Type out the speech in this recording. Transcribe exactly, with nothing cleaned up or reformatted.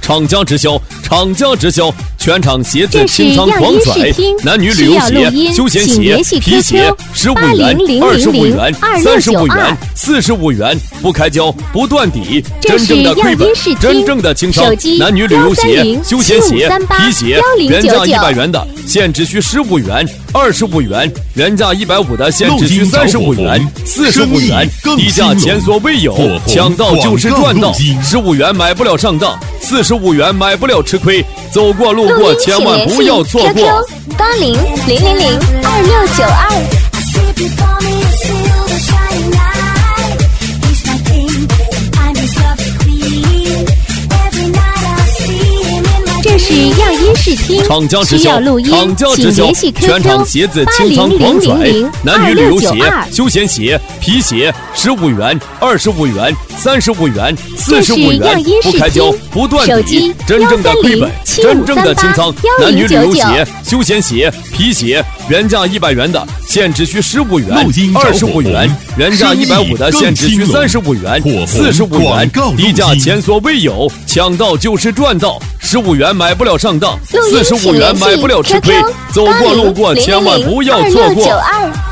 厂家直销，厂家直销，全场鞋子清仓狂甩，男女旅游鞋、休闲鞋、皮鞋，十五元、二十五元、三十五元、四十五元，不开胶，不断底，真正的亏本，真正的清仓。男女旅游鞋、休闲鞋、皮鞋，原价一百元的，现只需十五元。二十五元，原价一百五的现只需三十五元，四十五元，低价前所未有，抢到就是赚到。十五元买不了上当，四十五元买不了吃亏，走过路过千万不要错过。 八零零零零二六九二。这是样音视听， 厂家直销，厂家直销，全场鞋子清仓狂甩，男女旅游鞋、休闲鞋、皮鞋，十五元、二十五元、三十五元、四十五元，不开胶，不断底，真正的亏本，真正的清仓。男女旅游鞋、休闲鞋、皮鞋，原价一百元的，现只需十五元、二十五元，原价一百五的，现只需三十五元、四十五元，低价前所未有，抢到就是赚到。十五元买不了上当，四十五元买不了吃亏，走过路过千万不要错过。